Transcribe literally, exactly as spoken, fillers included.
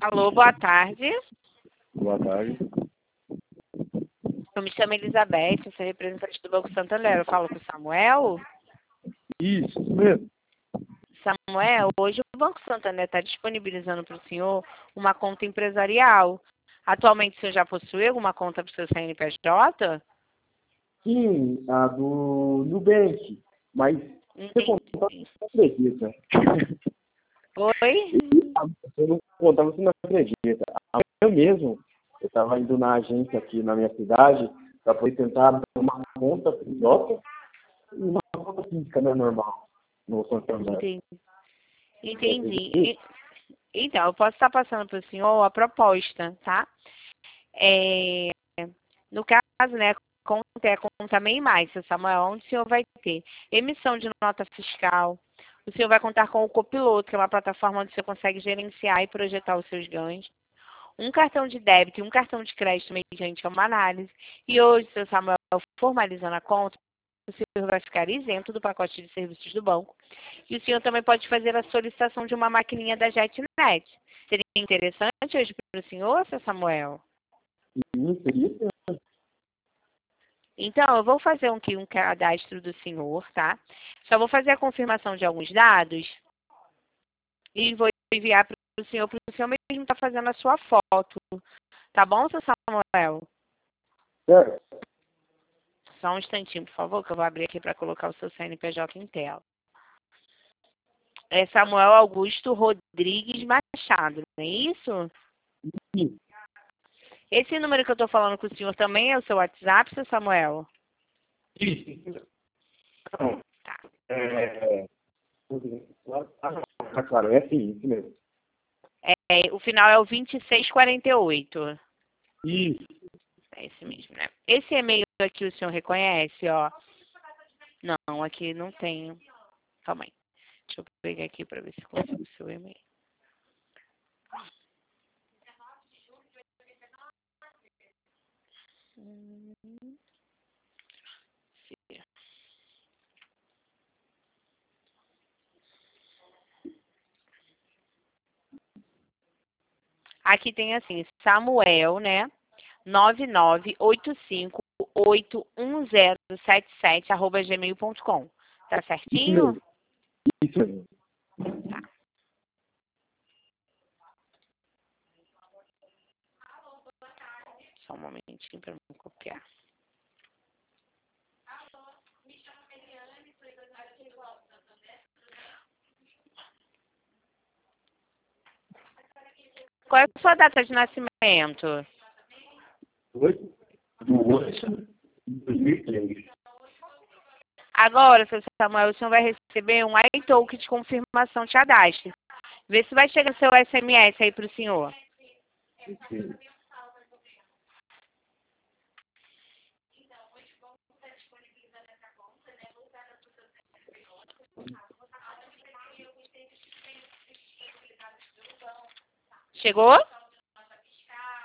Alô, boa tarde. Boa tarde. Eu me chamo Elizabeth, eu sou representante do Banco Santander. Eu falo com o Samuel. Isso, isso mesmo. Samuel, hoje o Banco Santander está disponibilizando para o senhor uma conta empresarial. Atualmente o senhor já possui alguma conta para o seu C N P J? Sim, a do Nubank. Mas você contar, você não acredita. Oi? Se eu não contar, você não acredita. Amanhã mesmo, eu estava indo na agência aqui na minha cidade para poder tentar abrir uma conta pilota e uma conta física, né, normal, no Santander. Entendi. Entendi. E- Então, eu posso estar passando para o senhor a proposta, tá? É, no caso, né, a conta é a conta MEI Mais, seu Samuel, onde o senhor vai ter emissão de nota fiscal, o senhor vai contar com o Copiloto, que é uma plataforma onde você consegue gerenciar e projetar os seus ganhos, um cartão de débito e um cartão de crédito mediante uma análise, e hoje, seu Samuel, formalizando a conta, o senhor vai ficar isento do pacote de serviços do banco, e o senhor também pode fazer a solicitação de uma maquininha da JetNet. Seria interessante hoje para o senhor, seu Samuel? Sim, seria. Então, eu vou fazer um, aqui um cadastro do senhor, tá? Só vou fazer a confirmação de alguns dados e vou enviar para o senhor, para o senhor mesmo estar fazendo a sua foto. Tá bom, seu Samuel? Certo. Só um instantinho, por favor, que eu vou abrir aqui para colocar o seu C N P J em tela. É Samuel Augusto Rodrigues Machado, não é isso? Sim. Esse número que eu estou falando com o senhor também é o seu WhatsApp, seu Samuel? Isso. Então, Tá. é... Ah, claro, é assim, isso mesmo. É, o final é o vinte e seis quarenta e oito. Isso. É esse mesmo, né? Esse e-mail aqui o senhor reconhece, ó. Não, aqui não tem. Calma aí. Deixa eu pegar aqui para ver se consigo o seu e-mail. Hum, Aqui tem assim, Samuel, né? nove nove oito cinco oito um zero sete sete arroba gmail ponto com. Tá Isso certinho? mesmo. Isso mesmo. Tá. Só um momentinho para eu copiar. Qual é a sua data de nascimento? oito do oito de dois mil e três. Agora, seu Samuel, o senhor vai receber um iTalk de confirmação de cadastro. Vê se vai chegar seu S M S aí para o senhor. Sim. Chegou?